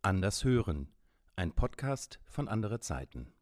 Anders hören, ein Podcast von Andere Zeiten.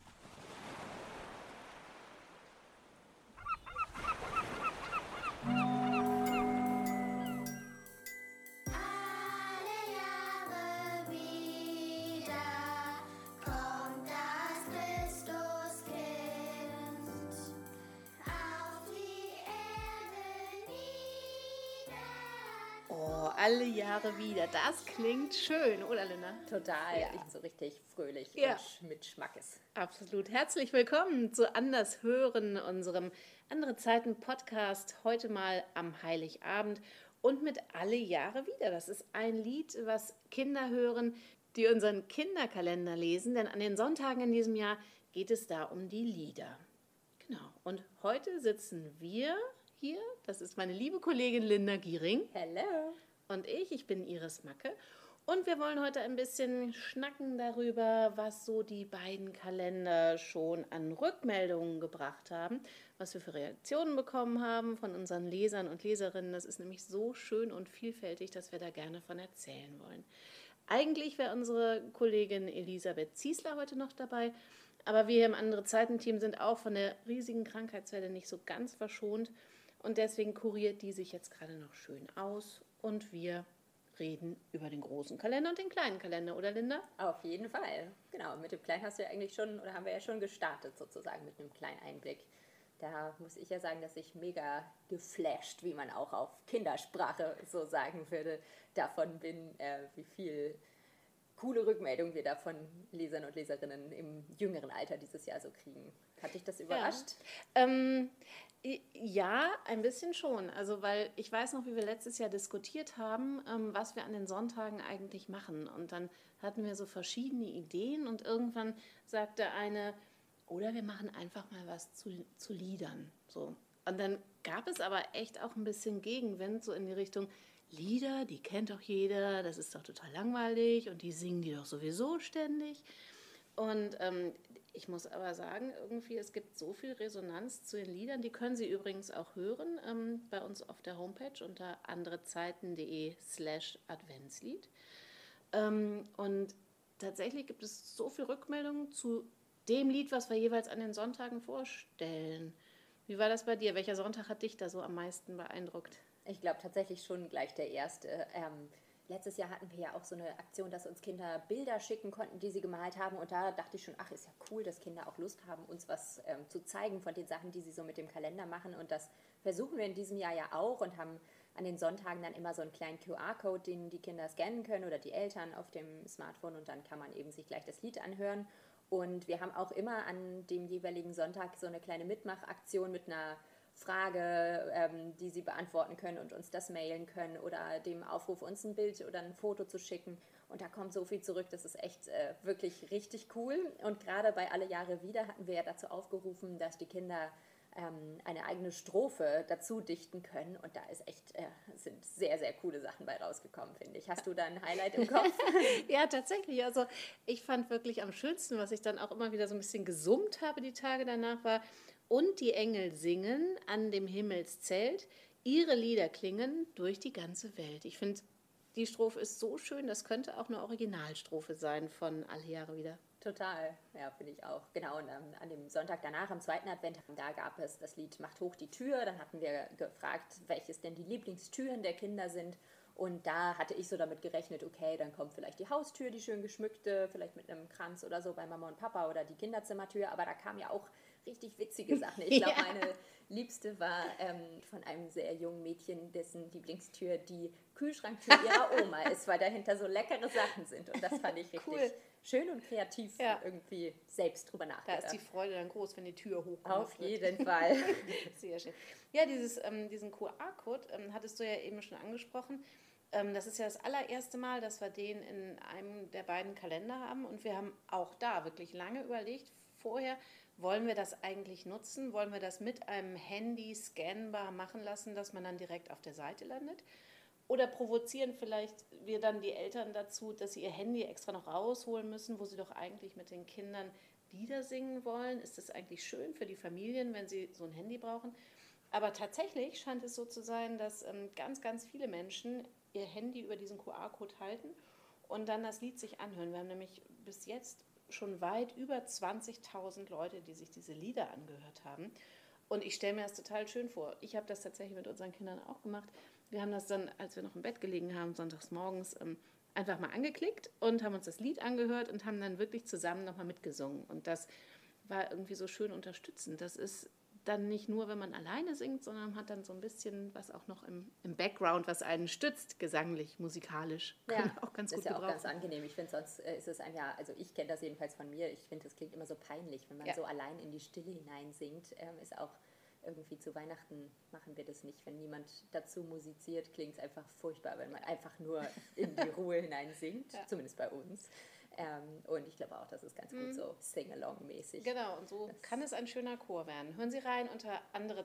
Alle Jahre wieder. Das klingt schön, oder Linda? Total, Ja. so richtig fröhlich Ja. und mit Schmackes. Absolut. Herzlich willkommen zu Anders hören, unserem Andere Zeiten Podcast. Heute mal am Heiligabend und mit Alle Jahre wieder. Das ist ein Lied, was Kinder hören, die unseren Kinderkalender lesen. Denn an den Sonntagen in diesem Jahr geht es da um die Lieder. Genau. Und heute sitzen wir hier. Das ist meine liebe Kollegin Linda Giering. Hello. Und ich bin Iris Macke. Und wir wollen heute ein bisschen schnacken darüber, was so die beiden Kalender schon an Rückmeldungen gebracht haben, was wir für Reaktionen bekommen haben von unseren Lesern und Leserinnen. Das ist nämlich so schön und vielfältig, dass wir da gerne von erzählen wollen. Eigentlich wäre unsere Kollegin Elisabeth Ziesler heute noch dabei, aber wir im Andere Zeiten-Team sind auch von der riesigen Krankheitswelle nicht so ganz verschont. Und deswegen kuriert die sich jetzt gerade noch schön aus. Und wir reden über den großen Kalender und den kleinen Kalender, oder Linda? Auf jeden Fall. Genau, mit dem Kleinen hast du ja eigentlich schon, oder haben wir ja schon gestartet sozusagen mit einem kleinen Einblick. Da muss ich ja sagen, dass ich mega geflasht, wie man auch auf Kindersprache so sagen würde, davon bin, wie viel coole Rückmeldungen wir da von Lesern und Leserinnen im jüngeren Alter dieses Jahr so kriegen. Hat dich das überrascht? Ja, ein bisschen schon. Also, weil ich weiß noch, wie wir letztes Jahr diskutiert haben, was wir an den Sonntagen eigentlich machen. Und dann hatten wir so verschiedene Ideen und irgendwann sagte eine, oder wir machen einfach mal was zu Liedern. So. Und dann gab es aber echt auch ein bisschen Gegenwind, so in die Richtung, Lieder, die kennt doch jeder, das ist doch total langweilig und die singen die doch sowieso ständig. Und ich muss aber sagen, irgendwie, es gibt so viel Resonanz zu den Liedern, die können Sie übrigens auch hören bei uns auf der Homepage unter anderezeiten.de/Adventslied. Und tatsächlich gibt es so viel Rückmeldungen zu dem Lied, was wir jeweils an den Sonntagen vorstellen. Wie war das bei dir? Welcher Sonntag hat dich da so am meisten beeindruckt? Ich glaube tatsächlich schon gleich der erste. Letztes Jahr hatten wir ja auch so eine Aktion, dass uns Kinder Bilder schicken konnten, die sie gemalt haben. Und da dachte ich schon, ach, ist ja cool, dass Kinder auch Lust haben, uns was zu zeigen von den Sachen, die sie so mit dem Kalender machen. Und das versuchen wir in diesem Jahr ja auch und haben an den Sonntagen dann immer so einen kleinen QR-Code, den die Kinder scannen können oder die Eltern auf dem Smartphone. Und dann kann man eben sich gleich das Lied anhören. Und wir haben auch immer an dem jeweiligen Sonntag so eine kleine Mitmachaktion mit einer Frage, die sie beantworten können und uns das mailen können oder dem Aufruf, uns ein Bild oder ein Foto zu schicken. Und da kommt so viel zurück, das ist echt wirklich richtig cool. Und gerade bei Alle Jahre wieder hatten wir ja dazu aufgerufen, dass die Kinder eine eigene Strophe dazu dichten können. Und da ist echt, sind sehr, sehr coole Sachen bei rausgekommen, finde ich. Hast du da ein Highlight im Kopf? Ja, tatsächlich. Also ich fand wirklich am schönsten, was ich dann auch immer wieder so ein bisschen gesummt habe die Tage danach, war: Und die Engel singen an dem Himmelszelt, ihre Lieder klingen durch die ganze Welt. Ich finde, die Strophe ist so schön, das könnte auch eine Originalstrophe sein von Alle Jahre wieder. Total, ja, finde ich auch. Genau, und an dem Sonntag danach, am zweiten Advent, da gab es das Lied Macht hoch die Tür. Dann hatten wir gefragt, welches denn die Lieblingstüren der Kinder sind. Und da hatte ich so damit gerechnet, okay, dann kommt vielleicht die Haustür, die schön geschmückte, vielleicht mit einem Kranz oder so bei Mama und Papa oder die Kinderzimmertür. Aber da kam ja auch richtig witzige Sachen. Ich glaube, meine liebste war von einem sehr jungen Mädchen, dessen Lieblingstür die Kühlschranktür ihrer Oma ist, weil dahinter so leckere Sachen sind. Und das fand ich richtig schön und kreativ irgendwie selbst drüber nachgedacht. Da ist die Freude dann groß, wenn die Tür hochkommt. Auf jeden Fall. Sehr schön. Ja, diesen QR-Code hattest du ja eben schon angesprochen. Das ist ja das allererste Mal, dass wir den in einem der beiden Kalender haben. Und wir haben auch da wirklich lange überlegt, vorher, wollen wir das eigentlich nutzen? Wollen wir das mit einem Handy scannbar machen lassen, dass man dann direkt auf der Seite landet? Oder provozieren vielleicht wir dann die Eltern dazu, dass sie ihr Handy extra noch rausholen müssen, wo sie doch eigentlich mit den Kindern Lieder singen wollen? Ist das eigentlich schön für die Familien, wenn sie so ein Handy brauchen? Aber tatsächlich scheint es so zu sein, dass ganz, ganz viele Menschen ihr Handy über diesen QR-Code halten und dann das Lied sich anhören. Wir haben nämlich bis jetzt schon weit über 20.000 Leute, die sich diese Lieder angehört haben. Und ich stelle mir das total schön vor. Ich habe das tatsächlich mit unseren Kindern auch gemacht. Wir haben das dann, als wir noch im Bett gelegen haben, sonntags morgens, einfach mal angeklickt und haben uns das Lied angehört und haben dann wirklich zusammen nochmal mitgesungen. Und das war irgendwie so schön unterstützend. Das ist dann nicht nur, wenn man alleine singt, sondern man hat dann so ein bisschen was auch noch im Background, was einen stützt, gesanglich, musikalisch. Kann man auch ganz gut das ist ja auch gebrauchen. ganz angenehm. Ich finde, sonst ist es ein ja, also ich kenne das jedenfalls von mir, ich finde, das klingt immer so peinlich, wenn man so allein in die Stille hineinsingt. Ist auch irgendwie zu Weihnachten machen wir das nicht. Wenn niemand dazu musiziert, klingt es einfach furchtbar, wenn man einfach nur in die Ruhe hineinsingt, zumindest bei uns. Und ich glaube auch, das ist ganz gut so Sing-Along-mäßig. Genau, und so kann es ein schöner Chor werden. Hören Sie rein unter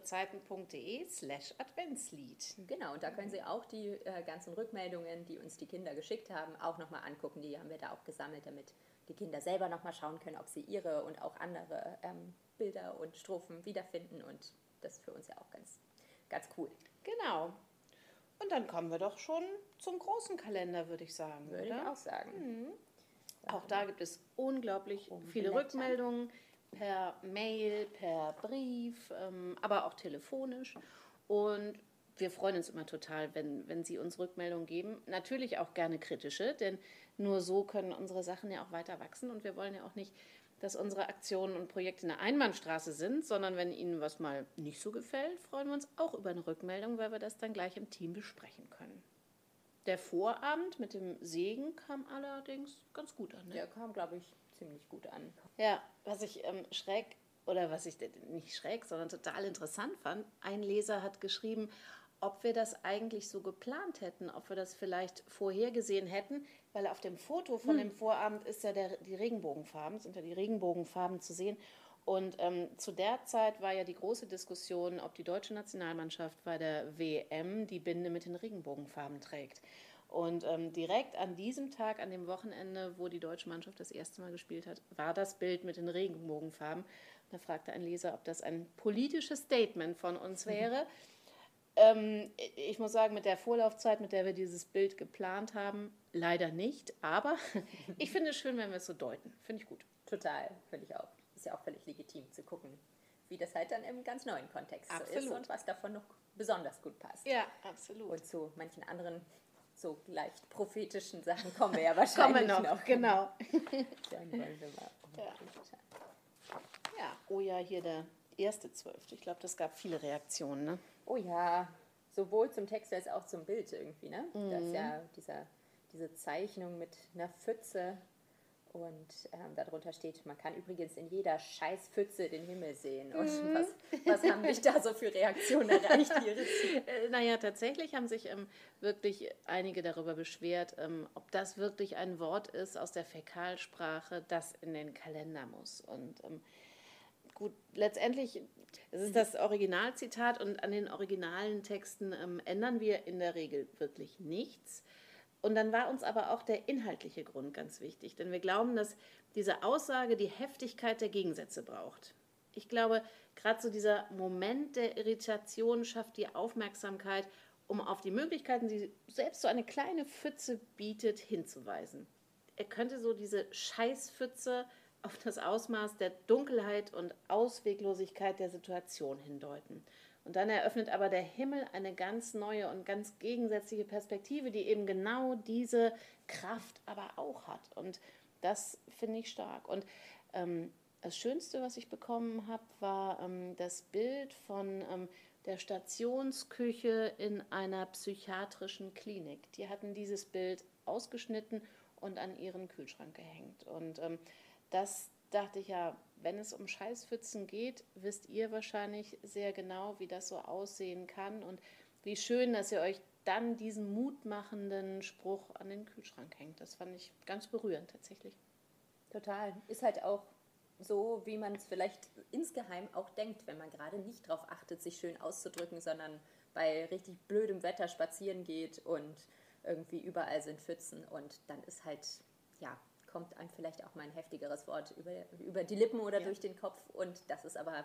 anderezeiten.de/Adventslied. Genau, und da können Sie auch die ganzen Rückmeldungen, die uns die Kinder geschickt haben, auch nochmal angucken. Die haben wir da auch gesammelt, damit die Kinder selber nochmal schauen können, ob sie ihre und auch andere Bilder und Strophen wiederfinden. Und das ist für uns ja auch ganz, ganz cool. Genau. Und dann kommen wir doch schon zum großen Kalender, würde ich sagen. Würde ich auch sagen. Auch da gibt es unglaublich viele Umblättern. Rückmeldungen per Mail, per Brief, aber auch telefonisch. Und wir freuen uns immer total, wenn Sie uns Rückmeldungen geben. Natürlich auch gerne kritische, denn nur so können unsere Sachen ja auch weiter wachsen. Und wir wollen ja auch nicht, dass unsere Aktionen und Projekte eine Einbahnstraße sind, sondern wenn Ihnen was mal nicht so gefällt, freuen wir uns auch über eine Rückmeldung, weil wir das dann gleich im Team besprechen können. Der Vorabend mit dem Segen kam allerdings ganz gut an. Ne? Der kam, glaube ich, ziemlich gut an. Ja, was ich schräg, oder was ich nicht schräg, sondern total interessant fand, ein Leser hat geschrieben, ob wir das eigentlich so geplant hätten, ob wir das vielleicht vorhergesehen hätten, weil auf dem Foto von dem Vorabend ist ja die Regenbogenfarben, sind ja die Regenbogenfarben zu sehen. Und zu der Zeit war ja die große Diskussion, ob die deutsche Nationalmannschaft bei der WM die Binde mit den Regenbogenfarben trägt. Und direkt an diesem Tag, an dem Wochenende, wo die deutsche Mannschaft das erste Mal gespielt hat, war das Bild mit den Regenbogenfarben. Da fragte ein Leser, ob das ein politisches Statement von uns wäre. Ich muss sagen, mit der Vorlaufzeit, mit der wir dieses Bild geplant haben, leider nicht. Aber ich finde es schön, wenn wir es so deuten. Finde ich gut. Total, finde ich auch. Ist ja auch völlig legitim zu gucken, wie das halt dann im ganz neuen Kontext so ist und was davon noch besonders gut passt. Ja, absolut. Und zu manchen anderen so leicht prophetischen Sachen kommen wir ja wahrscheinlich noch. Genau. Dann wollen wir mal. Ja, oh ja, hier der 1.12. Ich glaube, das gab viele Reaktionen, ne? Oh ja, sowohl zum Text als auch zum Bild irgendwie, ne? Das ist ja diese Zeichnung mit einer Pfütze und darunter steht, man kann übrigens in jeder Scheißpfütze den Himmel sehen. Und was haben dich da so für Reaktionen erreicht, Iris? Naja, tatsächlich haben sich wirklich einige darüber beschwert, ob das wirklich ein Wort ist aus der Fäkalsprache, das in den Kalender muss. Und gut, letztendlich es ist das Originalzitat und an den originalen Texten ändern wir in der Regel wirklich nichts. Und dann war uns aber auch der inhaltliche Grund ganz wichtig, denn wir glauben, dass diese Aussage die Heftigkeit der Gegensätze braucht. Ich glaube, gerade so dieser Moment der Irritation schafft die Aufmerksamkeit, um auf die Möglichkeiten, die selbst so eine kleine Pfütze bietet, hinzuweisen. Er könnte so diese Scheißpfütze auf das Ausmaß der Dunkelheit und Ausweglosigkeit der Situation hindeuten. Und dann eröffnet aber der Himmel eine ganz neue und ganz gegensätzliche Perspektive, die eben genau diese Kraft aber auch hat. Und das finde ich stark. Und das Schönste, was ich bekommen habe, war das Bild von der Stationsküche in einer psychiatrischen Klinik. Die hatten dieses Bild ausgeschnitten und an ihren Kühlschrank gehängt. Und das dachte ich ja, wenn es um Scheißpfützen geht, wisst ihr wahrscheinlich sehr genau, wie das so aussehen kann und wie schön, dass ihr euch dann diesen mutmachenden Spruch an den Kühlschrank hängt. Das fand ich ganz berührend tatsächlich. Total. Ist halt auch so, wie man es vielleicht insgeheim auch denkt, wenn man gerade nicht darauf achtet, sich schön auszudrücken, sondern bei richtig blödem Wetter spazieren geht und irgendwie überall sind Pfützen und dann ist halt, ja, kommt einem vielleicht auch mal ein heftigeres Wort über die Lippen oder durch den Kopf und das ist aber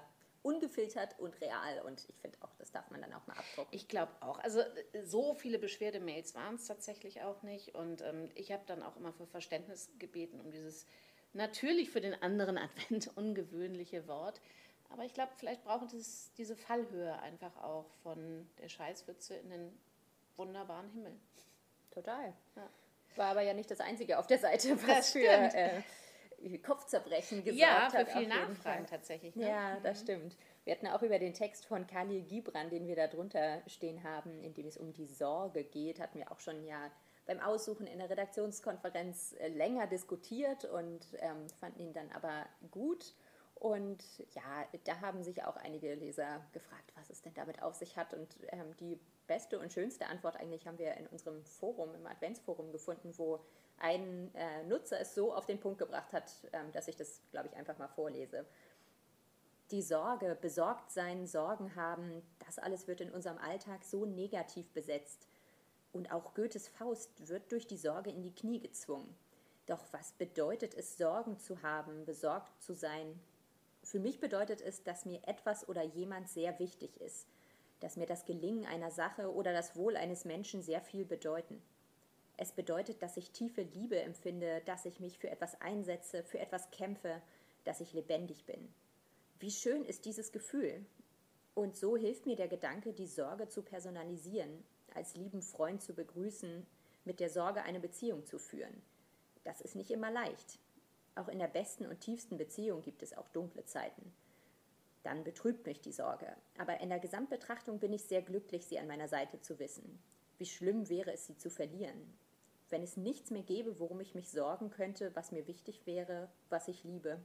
ungefiltert und real. Und ich finde auch, das darf man dann auch mal abdrucken. Ich glaube auch. Also so viele Beschwerdemails waren es tatsächlich auch nicht. Und ich habe dann auch immer für Verständnis gebeten, um dieses natürlich für den anderen Advent ungewöhnliche Wort. Aber ich glaube, vielleicht braucht es diese Fallhöhe einfach auch von der Scheißpfütze in den wunderbaren Himmel. Total. Ja. War aber ja nicht das Einzige auf der Seite, was für Kopfzerbrechen gesorgt Ja, hat. für viel auf jeden Nachfragen Fall. tatsächlich. Ne? Ja, das stimmt. Wir hatten auch über den Text von Khalil Gibran, den wir da drunter stehen haben, in dem es um die Sorge geht, hatten wir auch schon ja beim Aussuchen in der Redaktionskonferenz länger diskutiert und fanden ihn dann aber gut. Und ja, da haben sich auch einige Leser gefragt, was es denn damit auf sich hat. Und die beste und schönste Antwort eigentlich haben wir in unserem Forum, im Adventsforum gefunden, wo ein Nutzer es so auf den Punkt gebracht hat, dass ich das, glaube ich, einfach mal vorlese. Die Sorge, besorgt sein, Sorgen haben, das alles wird in unserem Alltag so negativ besetzt. Und auch Goethes Faust wird durch die Sorge in die Knie gezwungen. Doch was bedeutet es, Sorgen zu haben, besorgt zu sein? Für mich bedeutet es, dass mir etwas oder jemand sehr wichtig ist, dass mir das Gelingen einer Sache oder das Wohl eines Menschen sehr viel bedeuten. Es bedeutet, dass ich tiefe Liebe empfinde, dass ich mich für etwas einsetze, für etwas kämpfe, dass ich lebendig bin. Wie schön ist dieses Gefühl? Und so hilft mir der Gedanke, die Sorge zu personalisieren, als lieben Freund zu begrüßen, mit der Sorge eine Beziehung zu führen. Das ist nicht immer leicht. Auch in der besten und tiefsten Beziehung gibt es auch dunkle Zeiten. Dann betrübt mich die Sorge. Aber in der Gesamtbetrachtung bin ich sehr glücklich, sie an meiner Seite zu wissen. Wie schlimm wäre es, sie zu verlieren. Wenn es nichts mehr gäbe, worum ich mich sorgen könnte, was mir wichtig wäre, was ich liebe.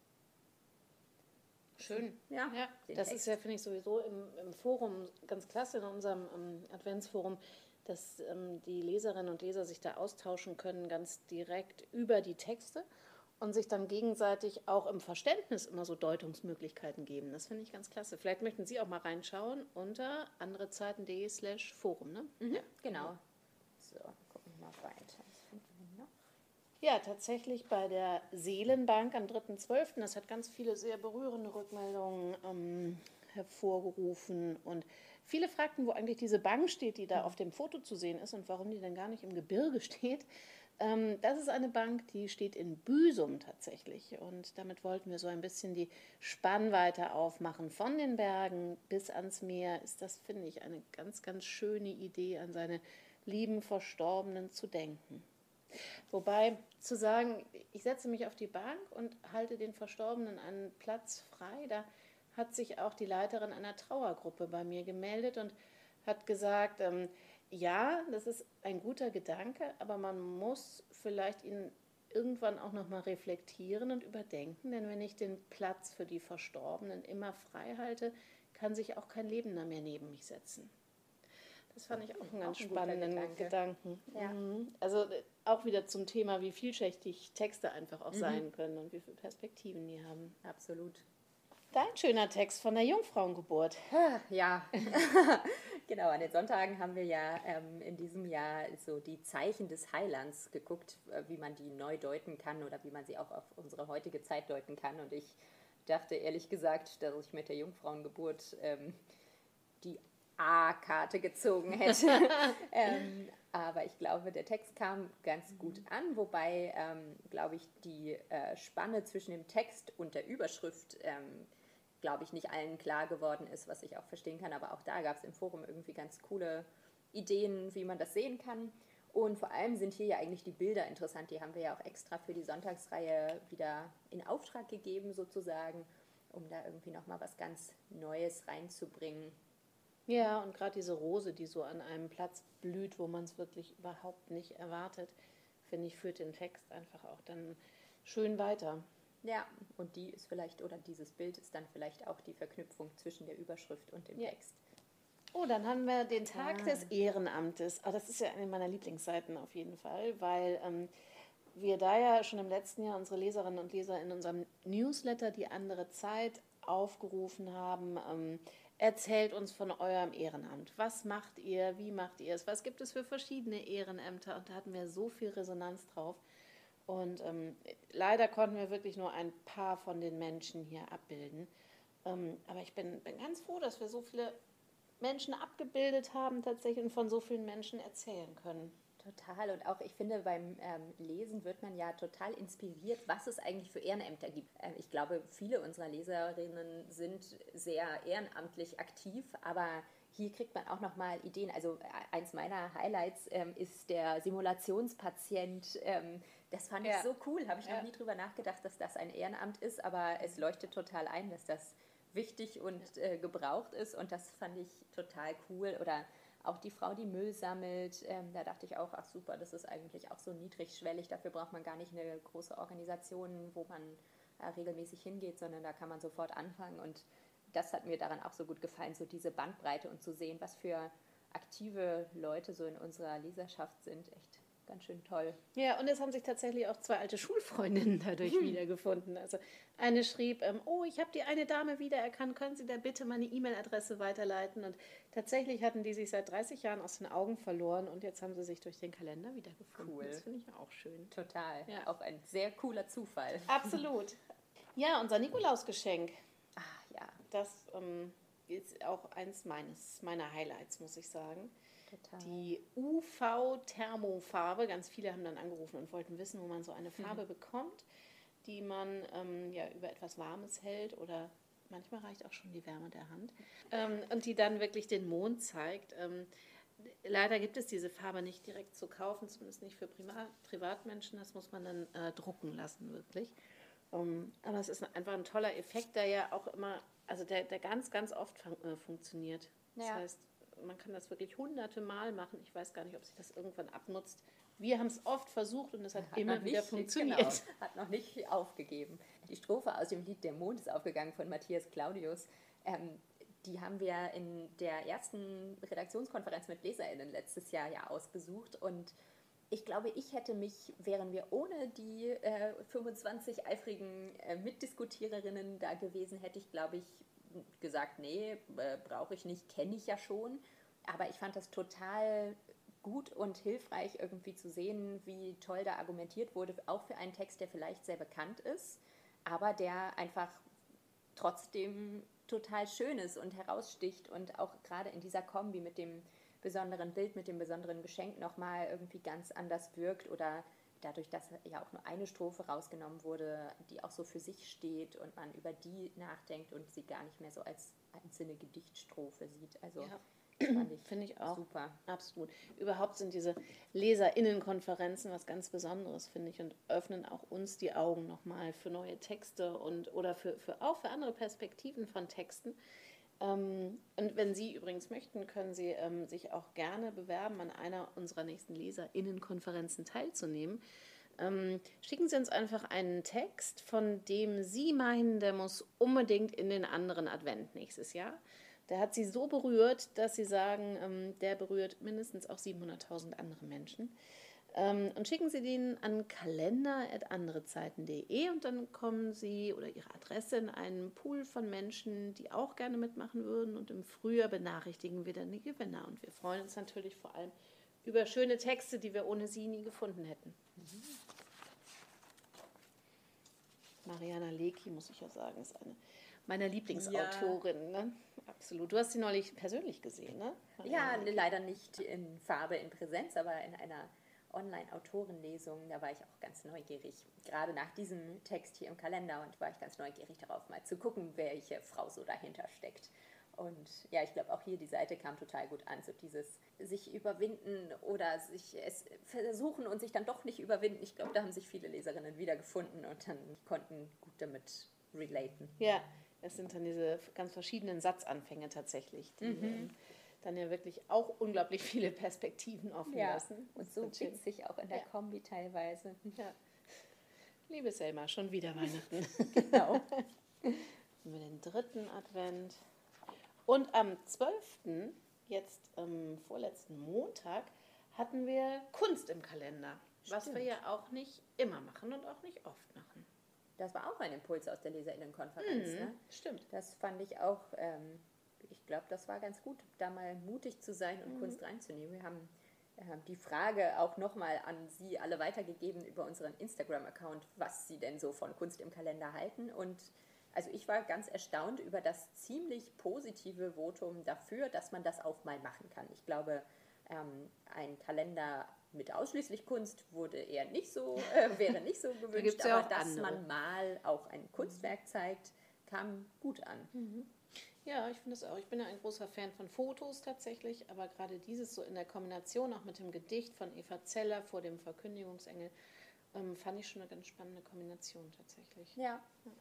Schön. Ja, das ist ja, finde ich, sowieso im Forum ganz klasse, in unserem Adventsforum, dass die Leserinnen und Leser sich da austauschen können, ganz direkt über die Texte und sich dann gegenseitig auch im Verständnis immer so Deutungsmöglichkeiten geben. Das finde ich ganz klasse. Vielleicht möchten Sie auch mal reinschauen unter anderezeiten.de/Forum, ne? Ja, genau. So, gucken wir mal weiter. Was finden wir noch? Ja, tatsächlich bei der Seelenbank am 3.12. Das hat ganz viele sehr berührende Rückmeldungen hervorgerufen. Und viele fragten, wo eigentlich diese Bank steht, die da auf dem Foto zu sehen ist und warum die denn gar nicht im Gebirge steht. Das ist eine Bank, die steht in Büsum tatsächlich. Und damit wollten wir so ein bisschen die Spannweite aufmachen. Von den Bergen bis ans Meer ist das, finde ich, eine ganz, ganz schöne Idee, an seine lieben Verstorbenen zu denken. Wobei zu sagen, ich setze mich auf die Bank und halte den Verstorbenen einen Platz frei, da hat sich auch die Leiterin einer Trauergruppe bei mir gemeldet und hat gesagt, ja, das ist ein guter Gedanke, aber man muss vielleicht ihn irgendwann auch nochmal reflektieren und überdenken, denn wenn ich den Platz für die Verstorbenen immer frei halte, kann sich auch kein Lebender mehr neben mich setzen. Das fand ich auch einen ganz spannenden Gedanken. Ja. Also auch wieder zum Thema, wie vielschichtig Texte einfach auch sein können und wie viele Perspektiven die haben. Absolut. Dein schöner Text von der Jungfrauengeburt. Ja, genau. An den Sonntagen haben wir ja in diesem Jahr so die Zeichen des Heilands geguckt, wie man die neu deuten kann oder wie man sie auch auf unsere heutige Zeit deuten kann. Und ich dachte ehrlich gesagt, dass ich mit der Jungfrauengeburt die A-Karte gezogen hätte. Aber ich glaube, der Text kam ganz gut an, wobei, glaube ich, die Spanne zwischen dem Text und der Überschrift, glaube ich, nicht allen klar geworden ist, was ich auch verstehen kann. Aber auch da gab es im Forum irgendwie ganz coole Ideen, wie man das sehen kann. Und vor allem sind hier ja eigentlich die Bilder interessant. Die haben wir ja auch extra für die Sonntagsreihe wieder in Auftrag gegeben, sozusagen, um da irgendwie nochmal was ganz Neues reinzubringen. Ja, und gerade diese Rose, die so an einem Platz blüht, wo man es wirklich überhaupt nicht erwartet, finde ich, führt den Text einfach auch dann schön weiter. Ja, und die ist vielleicht, oder dieses Bild ist dann vielleicht auch die Verknüpfung zwischen der Überschrift und dem Text. Oh, dann haben wir den Tag des Ehrenamtes. Oh, das ist ja eine meiner Lieblingsseiten auf jeden Fall, weil wir da ja schon im letzten Jahr unsere Leserinnen und Leser in unserem Newsletter Die andere Zeit aufgerufen haben. Erzählt uns von eurem Ehrenamt. Was macht ihr? Wie macht ihr es? Was gibt es für verschiedene Ehrenämter? Und da hatten wir so viel Resonanz drauf. Und leider konnten wir wirklich nur ein paar von den Menschen hier abbilden. Aber ich bin ganz froh, dass wir so viele Menschen abgebildet haben tatsächlich und von so vielen Menschen erzählen können. Total. Und auch ich finde, beim Lesen wird man ja total inspiriert, was es eigentlich für Ehrenämter gibt. Ich glaube, viele unserer Leserinnen sind sehr ehrenamtlich aktiv, aber hier kriegt man auch nochmal Ideen. Also eins meiner Highlights ist der Simulationspatient. Das fand ich so cool. Habe ich noch nie drüber nachgedacht, dass das ein Ehrenamt ist, aber es leuchtet total ein, dass das wichtig und gebraucht ist. Und das fand ich total cool. Oder auch die Frau, die Müll sammelt, da dachte ich auch, ach super, das ist eigentlich auch so niedrigschwellig, dafür braucht man gar nicht eine große Organisation, wo man regelmäßig hingeht, sondern da kann man sofort anfangen und das hat mir daran auch so gut gefallen, so diese Bandbreite und zu sehen, was für aktive Leute so in unserer Leserschaft sind, echt ganz schön toll. Ja, und es haben sich tatsächlich auch 2 alte Schulfreundinnen dadurch wiedergefunden. Also eine schrieb, ich habe die eine Dame wiedererkannt, können Sie da bitte meine E-Mail-Adresse weiterleiten? Und tatsächlich hatten die sich seit 30 Jahren aus den Augen verloren und jetzt haben sie sich durch den Kalender wiedergefunden. Cool. Das finde ich auch schön. Total. Ja. Auch ein sehr cooler Zufall. Absolut. Ja, unser Nikolausgeschenk. Ach ja. Das ist auch eins meiner Highlights, muss ich sagen. Total. Die UV-Thermofarbe. Ganz viele haben dann angerufen und wollten wissen, wo man so eine Farbe bekommt, die man über etwas Warmes hält oder manchmal reicht auch schon die Wärme der Hand. Und die dann wirklich den Mond zeigt. Leider gibt es diese Farbe nicht direkt zu kaufen, zumindest nicht für Privatmenschen. Das muss man dann drucken lassen, wirklich. Aber es ist einfach ein toller Effekt, der ja auch immer, also der ganz, ganz oft funktioniert. Das heißt, man kann das wirklich hunderte Mal machen. Ich weiß gar nicht, ob sich das irgendwann abnutzt. Wir haben es oft versucht und es hat immer wieder funktioniert. Genau, hat noch nicht aufgegeben. Die Strophe aus dem Lied Der Mond ist aufgegangen von Matthias Claudius. Die haben wir in der ersten Redaktionskonferenz mit LeserInnen letztes Jahr ja ausgesucht und ich glaube, wären wir ohne die 25 eifrigen Mitdiskutiererinnen da gewesen, hätte ich, glaube ich, gesagt, nee, brauche ich nicht, kenne ich ja schon. Aber ich fand das total gut und hilfreich, irgendwie zu sehen, wie toll da argumentiert wurde, auch für einen Text, der vielleicht sehr bekannt ist, aber der einfach trotzdem total schön ist und heraussticht und auch gerade in dieser Kombi mit dem besonderen Bild, mit dem besonderen Geschenk nochmal irgendwie ganz anders wirkt oder dadurch, dass ja auch nur eine Strophe rausgenommen wurde, die auch so für sich steht und man über die nachdenkt und sie gar nicht mehr so als einzelne Gedichtstrophe sieht. Also finde ich auch super. Absolut. Überhaupt sind diese LeserInnenkonferenzen was ganz Besonderes, finde ich, und öffnen auch uns die Augen nochmal für neue Texte oder für andere Perspektiven von Texten. Und wenn Sie übrigens möchten, können Sie sich auch gerne bewerben, an einer unserer nächsten LeserInnenkonferenzen teilzunehmen. Schicken Sie uns einfach einen Text, von dem Sie meinen, der muss unbedingt in den anderen Advent nächstes Jahr. Der hat Sie so berührt, dass Sie sagen, der berührt mindestens auch 700.000 andere Menschen. Und schicken Sie den an kalender@anderezeiten.de und dann kommen Sie oder Ihre Adresse in einen Pool von Menschen, die auch gerne mitmachen würden. Und im Frühjahr benachrichtigen wir dann die Gewinner. Und wir freuen uns natürlich vor allem über schöne Texte, die wir ohne Sie nie gefunden hätten. Mariana Lecki, muss ich ja sagen, ist eine meiner Lieblingsautorin. Ne? Absolut. Du hast sie neulich persönlich gesehen, ne? Ja, leider nicht in Farbe, in Präsenz, aber in einer Online-Autorenlesung, da war ich auch ganz neugierig, gerade nach diesem Text hier im Kalender und war ich ganz neugierig darauf, mal zu gucken, welche Frau so dahinter steckt. Und ja, ich glaube auch hier die Seite kam total gut an, so dieses sich überwinden oder sich es versuchen und sich dann doch nicht überwinden. Ich glaube, da haben sich viele Leserinnen wiedergefunden und dann konnten gut damit relaten. Ja, es sind dann diese ganz verschiedenen Satzanfänge tatsächlich, die dann ja wirklich auch unglaublich viele Perspektiven offen lassen. Und so witzig auch in der Kombi teilweise. Ja. Liebe Selma, schon wieder Weihnachten. Genau. Haben wir den 3. Advent. Und am 12., jetzt vorletzten Montag, hatten wir Kunst im Kalender. Stimmt. Was wir ja auch nicht immer machen und auch nicht oft machen. Das war auch ein Impuls aus der LeserInnenkonferenz. Ne? Stimmt. Das fand ich auch, ich glaube, das war ganz gut, da mal mutig zu sein und Kunst reinzunehmen. Wir haben die Frage auch nochmal an Sie alle weitergegeben über unseren Instagram-Account, was Sie denn so von Kunst im Kalender halten. Und Also ich war ganz erstaunt über das ziemlich positive Votum dafür, dass man das auch mal machen kann. Ich glaube, ein Kalender mit ausschließlich Kunst wäre nicht so gewünscht, ja aber auch dass andere. man mal auch ein Kunstwerk zeigt, kam gut an. Ja, ich finde es auch. Ich bin ja ein großer Fan von Fotos tatsächlich, aber gerade dieses so in der Kombination auch mit dem Gedicht von Eva Zeller vor dem Verkündigungsengel fand ich schon eine ganz spannende Kombination tatsächlich. Ja.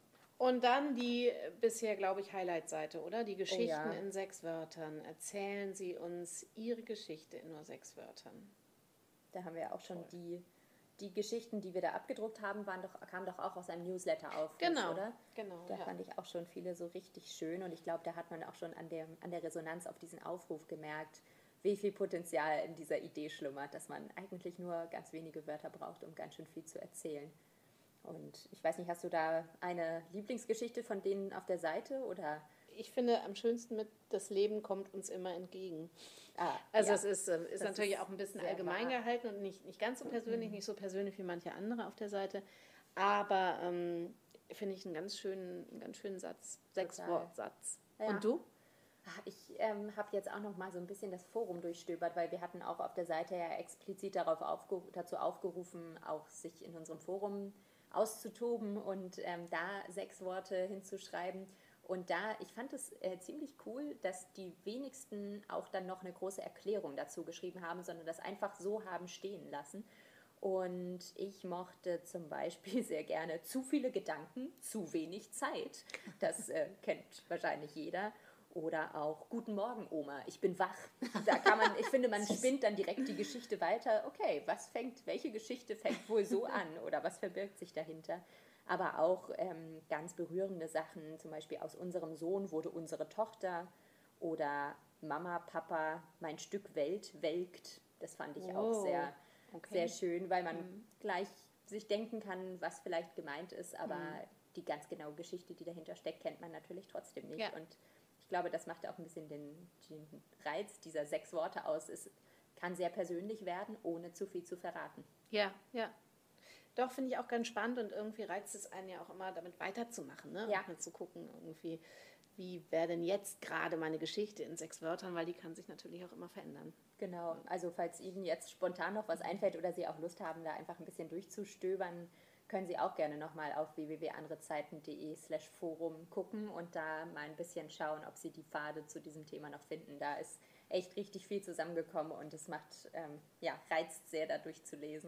Und dann die bisher, glaube ich, Highlight-Seite, oder? Die Geschichten ja. in 6 Wörtern. Erzählen Sie uns Ihre Geschichte in nur 6 Wörtern. Da haben wir auch schon die Geschichten, die wir da abgedruckt haben, kamen doch auch aus einem Newsletter auf, oder? Genau. Da fand ich auch schon viele so richtig schön und ich glaube, da hat man auch schon an der Resonanz auf diesen Aufruf gemerkt, wie viel Potenzial in dieser Idee schlummert, dass man eigentlich nur ganz wenige Wörter braucht, um ganz schön viel zu erzählen. Und ich weiß nicht, hast du da eine Lieblingsgeschichte von denen auf der Seite oder? Ich finde am schönsten mit, das Leben kommt uns immer entgegen. Also es ist natürlich auch ein bisschen allgemein gehalten und nicht ganz so persönlich, nicht so persönlich wie manche andere auf der Seite. Aber finde ich einen ganz schönen Satz, 6-Wort-Satz. Ja. Und du? Ich habe jetzt auch noch mal so ein bisschen das Forum durchstöbert, weil wir hatten auch auf der Seite ja explizit dazu aufgerufen, auch sich in unserem Forum auszutoben und da 6 Worte hinzuschreiben. Und ich fand es ziemlich cool, dass die wenigsten auch dann noch eine große Erklärung dazu geschrieben haben, sondern das einfach so haben stehen lassen. Und ich mochte zum Beispiel sehr gerne zu viele Gedanken, zu wenig Zeit. Das kennt wahrscheinlich jeder. Oder auch Guten Morgen, Oma, ich bin wach. Ich finde, man spinnt dann direkt die Geschichte weiter. Okay, welche Geschichte fängt wohl so an oder was verbirgt sich dahinter? Aber auch ganz berührende Sachen, zum Beispiel aus unserem Sohn wurde unsere Tochter oder Mama, Papa, mein Stück Welt welkt. Das fand ich auch sehr schön, weil man gleich sich denken kann, was vielleicht gemeint ist, aber die ganz genaue Geschichte, die dahinter steckt, kennt man natürlich trotzdem nicht. Ja. Und ich glaube, das macht auch ein bisschen den Reiz dieser 6 Worte aus. Es kann sehr persönlich werden, ohne zu viel zu verraten. Ja. Doch, finde ich auch ganz spannend und irgendwie reizt es einen ja auch immer, damit weiterzumachen, ne? Ja. Und mal zu gucken, irgendwie, wie wäre denn jetzt gerade meine Geschichte in 6 Wörtern, weil die kann sich natürlich auch immer verändern. Genau, also falls Ihnen jetzt spontan noch was einfällt oder Sie auch Lust haben, da einfach ein bisschen durchzustöbern, können Sie auch gerne nochmal auf www.anderezeiten.de/forum gucken und da mal ein bisschen schauen, ob Sie die Pfade zu diesem Thema noch finden. Da ist echt richtig viel zusammengekommen und es reizt sehr, da durchzulesen.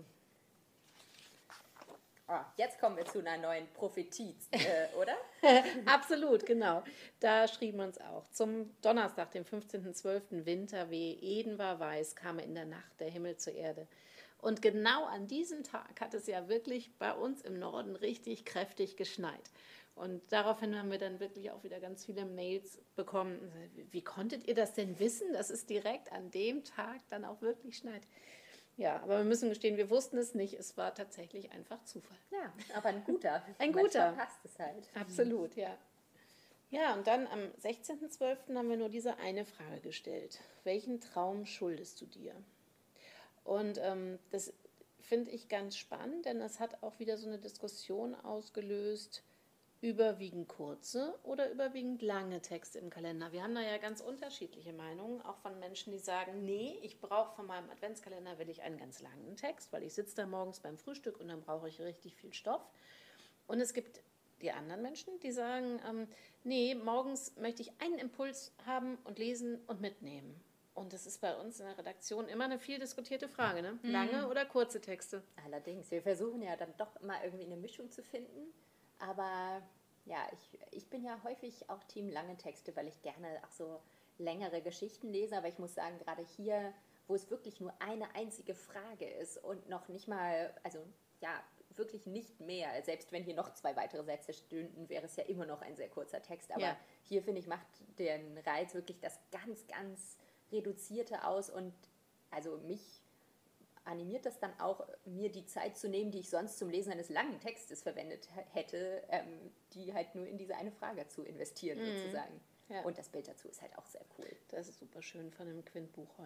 Jetzt kommen wir zu einer neuen Prophetie, oder? Absolut, genau. Da schrieben wir uns auch. Zum Donnerstag, dem 15.12. Winterweh, Eden war weiß, kam in der Nacht der Himmel zur Erde. Und genau an diesem Tag hat es ja wirklich bei uns im Norden richtig kräftig geschneit. Und daraufhin haben wir dann wirklich auch wieder ganz viele Mails bekommen. Wie konntet ihr das denn wissen, dass es direkt an dem Tag dann auch wirklich schneit? Ja, aber wir müssen gestehen, wir wussten es nicht. Es war tatsächlich einfach Zufall. Ja, aber ein guter. Ein guter. Manchmal passt es halt. Absolut, ja. Ja, und dann am 16.12. haben wir nur diese eine Frage gestellt. Welchen Traum schuldest du dir? Und das finde ich ganz spannend, denn das hat auch wieder so eine Diskussion ausgelöst, überwiegend kurze oder überwiegend lange Texte im Kalender. Wir haben da ja ganz unterschiedliche Meinungen, auch von Menschen, die sagen, nee, ich brauche von meinem Adventskalender will ich einen ganz langen Text, weil ich sitze da morgens beim Frühstück und dann brauche ich richtig viel Stoff. Und es gibt die anderen Menschen, die sagen, nee, morgens möchte ich einen Impuls haben und lesen und mitnehmen. Und das ist bei uns in der Redaktion immer eine viel diskutierte Frage, ne? Lange oder kurze Texte? Allerdings, wir versuchen ja dann doch immer irgendwie eine Mischung zu finden. Aber ja, ich bin ja häufig auch Team lange Texte, weil ich gerne auch so längere Geschichten lese. Aber ich muss sagen, gerade hier, wo es wirklich nur eine einzige Frage ist und noch nicht mal, also ja, wirklich nicht mehr. Selbst wenn hier noch 2 weitere Sätze stünden, wäre es ja immer noch ein sehr kurzer Text. Aber hier, finde ich, macht den Reiz wirklich das ganz, ganz Reduzierte aus. Und also mich animiert das dann auch, mir die Zeit zu nehmen, die ich sonst zum Lesen eines langen Textes verwendet hätte, die halt nur in diese eine Frage zu investieren sozusagen. Ja. Und das Bild dazu ist halt auch sehr cool. Das ist super schön von dem Quint Buchholz.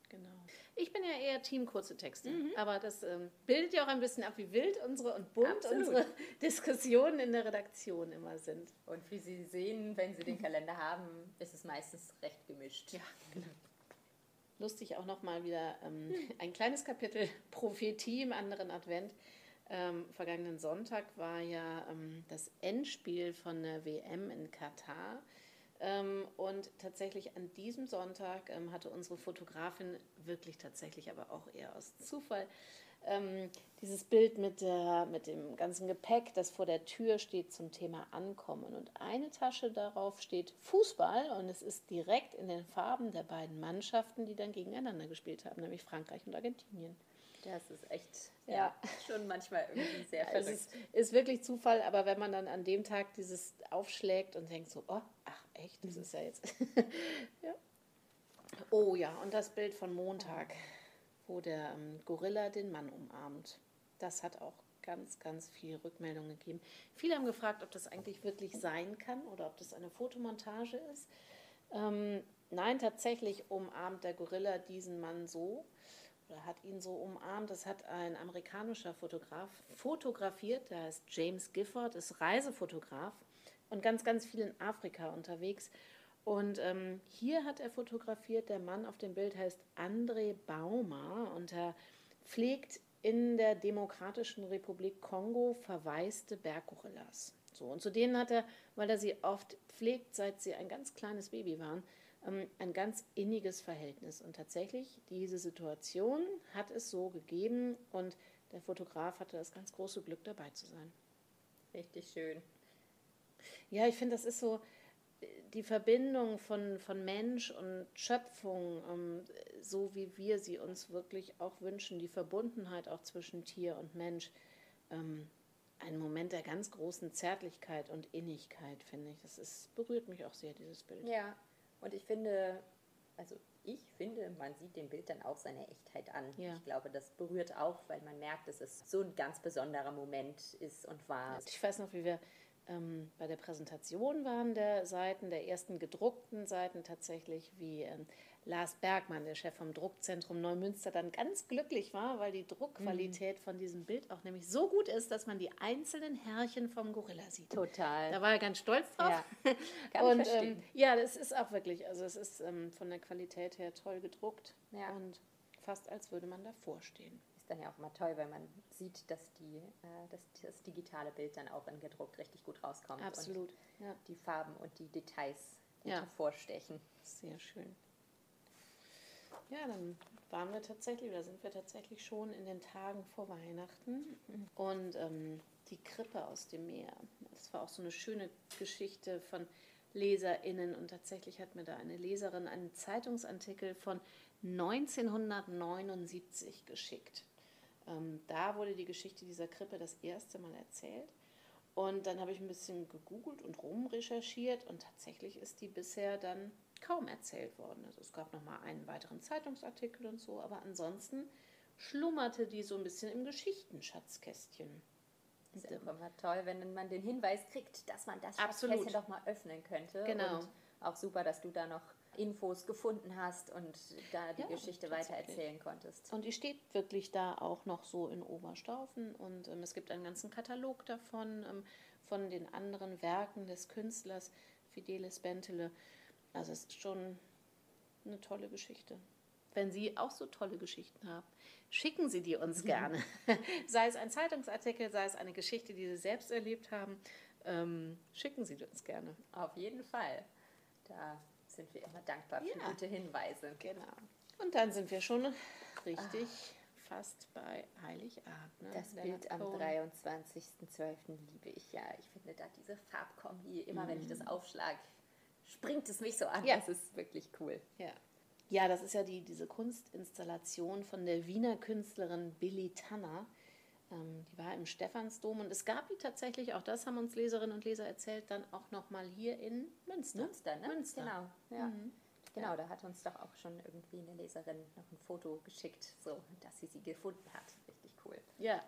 Genau. Ich bin ja eher Team kurze Texte, aber das bildet ja auch ein bisschen ab, wie wild und bunt unsere Diskussionen in der Redaktion immer sind. Und wie Sie sehen, wenn Sie den Kalender haben, ist es meistens recht gemischt. Ja, genau. Lustig auch nochmal wieder ein kleines Kapitel Prophetie im anderen Advent. Vergangenen Sonntag war ja das Endspiel von der WM in Katar. Und tatsächlich an diesem Sonntag hatte unsere Fotografin wirklich tatsächlich, aber auch eher aus Zufall, dieses Bild mit dem ganzen Gepäck, das vor der Tür steht zum Thema Ankommen. Und eine Tasche darauf steht Fußball und es ist direkt in den Farben der beiden Mannschaften, die dann gegeneinander gespielt haben, nämlich Frankreich und Argentinien. Das ist echt Ja. schon manchmal irgendwie sehr Ja, es verrückt. ist wirklich Zufall, aber wenn man dann an dem Tag dieses aufschlägt und denkt so, oh, ach echt, das ist ja jetzt. Ja. Oh ja, und das Bild von Montag, wo der Gorilla den Mann umarmt. Das hat auch ganz, ganz viel Rückmeldungen gegeben. Viele haben gefragt, ob das eigentlich wirklich sein kann oder ob das eine Fotomontage ist. Nein, tatsächlich umarmt der Gorilla diesen Mann so. Oder hat ihn so umarmt. Das hat ein amerikanischer Fotograf fotografiert, der heißt James Gifford, ist Reisefotograf und ganz, ganz viel in Afrika unterwegs. Und hier hat er fotografiert, der Mann auf dem Bild heißt André Baumer und er pflegt in der Demokratischen Republik Kongo verwaiste Berggorillas. So, und zu denen hat er, weil er sie oft pflegt, seit sie ein ganz kleines Baby waren, ein ganz inniges Verhältnis. Und tatsächlich, diese Situation hat es so gegeben und der Fotograf hatte das ganz große Glück, dabei zu sein. Richtig schön. Ja, ich finde, das ist so die Verbindung von Mensch und Schöpfung, so wie wir sie uns wirklich auch wünschen, die Verbundenheit auch zwischen Tier und Mensch. Ein Moment der ganz großen Zärtlichkeit und Innigkeit, finde ich. Berührt mich auch sehr, dieses Bild. Ja, und ich finde, man sieht dem Bild dann auch seine Echtheit an. Ja. Ich glaube, das berührt auch, weil man merkt, dass es so ein ganz besonderer Moment ist und war. Ich weiß noch, wie wir bei der Präsentation waren der Seiten, der ersten gedruckten Seiten tatsächlich, wie Lars Bergmann, der Chef vom Druckzentrum Neumünster, dann ganz glücklich war, weil die Druckqualität von diesem Bild auch nämlich so gut ist, dass man die einzelnen Härchen vom Gorilla sieht. Total. Da war er ganz stolz drauf. Ja, kann ich verstehen. Ja, das ist auch wirklich, also es ist von der Qualität her toll gedruckt Ja. und fast als würde man davor stehen. Ist dann ja auch mal toll, weil man sieht, dass das digitale Bild dann auch in gedruckt richtig gut rauskommt. Absolut, Und ja. die Farben und die Details gut Ja. hervorstechen. Sehr schön. Ja, dann sind wir tatsächlich schon in den Tagen vor Weihnachten. Und die Krippe aus dem Meer. Das war auch so eine schöne Geschichte von LeserInnen. Und tatsächlich hat mir da eine Leserin einen Zeitungsartikel von 1979 geschickt. Da wurde die Geschichte dieser Krippe das erste Mal erzählt. Und dann habe ich ein bisschen gegoogelt und rumrecherchiert und tatsächlich ist die bisher dann kaum erzählt worden. Also es gab noch mal einen weiteren Zeitungsartikel und so, aber ansonsten schlummerte die so ein bisschen im Geschichtenschatzkästchen. Ist ja auch immer toll, wenn man den Hinweis kriegt, dass man das Absolut. Schatzkästchen doch mal öffnen könnte. Genau. Und auch super, dass du da noch Infos gefunden hast und da die Ja, Geschichte weiter tatsächlich. erzählen konntest. Und die steht wirklich da auch noch so in Oberstaufen und es gibt einen ganzen Katalog davon, von den anderen Werken des Künstlers Fidelis Bentele. Also es ist schon eine tolle Geschichte. Wenn Sie auch so tolle Geschichten haben, schicken Sie die uns gerne. Sei es ein Zeitungsartikel, sei es eine Geschichte, die Sie selbst erlebt haben, schicken Sie die uns gerne. Auf jeden Fall. Da sind wir immer dankbar für Ja. gute Hinweise. Genau. Und dann sind wir schon richtig fast bei Heiligabend. Ne? Das Leonard Bild am Cohen. 23.12. liebe ich ja. Ich finde da diese Farbkombi, immer wenn ich das aufschlage, springt es mich so an. Ja. Das ist wirklich cool. Ja. Ja, das ist ja diese Kunstinstallation von der Wiener Künstlerin Billy Tanner. Die war im Stephansdom und es gab die tatsächlich, auch das haben uns Leserinnen und Leser erzählt, dann auch nochmal hier in Münster. Münster, ne? Münster. Genau. Ja. Genau, da hat uns doch auch schon irgendwie eine Leserin noch ein Foto geschickt, so, dass sie gefunden hat. Richtig cool. Ja.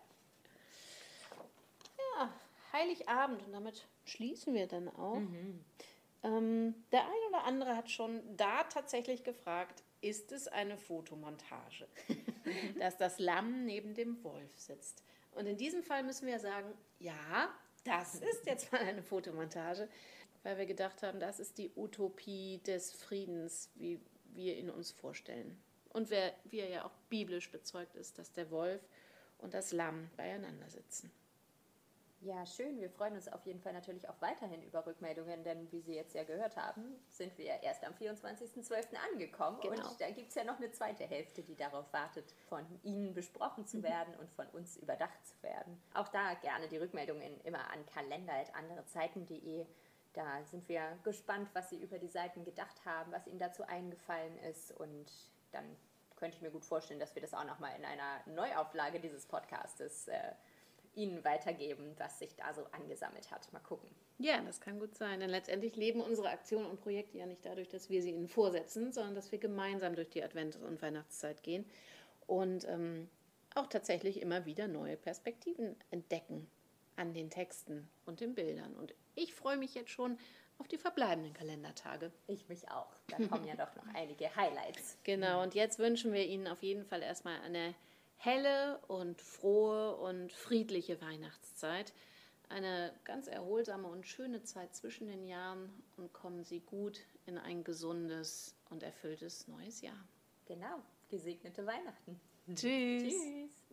Ja, Heiligabend und damit schließen wir dann auch. Der ein oder andere hat schon da tatsächlich gefragt, ist es eine Fotomontage, dass das Lamm neben dem Wolf sitzt. Und in diesem Fall müssen wir sagen, ja, das ist jetzt mal eine Fotomontage, weil wir gedacht haben, das ist die Utopie des Friedens, wie wir ihn uns vorstellen. Und wie er ja auch biblisch bezeugt ist, dass der Wolf und das Lamm beieinander sitzen. Ja, schön. Wir freuen uns auf jeden Fall natürlich auch weiterhin über Rückmeldungen, denn wie Sie jetzt ja gehört haben, sind wir erst am 24.12. angekommen. Genau. Und da gibt es ja noch eine zweite Hälfte, die darauf wartet, von Ihnen besprochen zu werden und von uns überdacht zu werden. Auch da gerne die Rückmeldungen immer an kalender@anderezeiten.de. Da sind wir gespannt, was Sie über die Seiten gedacht haben, was Ihnen dazu eingefallen ist, und dann könnte ich mir gut vorstellen, dass wir das auch nochmal in einer Neuauflage dieses Podcastes Ihnen weitergeben, was sich da so angesammelt hat. Mal gucken. Ja, das kann gut sein, denn letztendlich leben unsere Aktionen und Projekte ja nicht dadurch, dass wir sie Ihnen vorsetzen, sondern dass wir gemeinsam durch die Advents- und Weihnachtszeit gehen und auch tatsächlich immer wieder neue Perspektiven entdecken an den Texten und den Bildern. Und ich freue mich jetzt schon auf die verbleibenden Kalendertage. Ich mich auch. Da kommen ja doch noch einige Highlights. Genau, und jetzt wünschen wir Ihnen auf jeden Fall erstmal eine helle und frohe und friedliche Weihnachtszeit. Eine ganz erholsame und schöne Zeit zwischen den Jahren, und kommen Sie gut in ein gesundes und erfülltes neues Jahr. Genau. Gesegnete Weihnachten. Tschüss. Tschüss.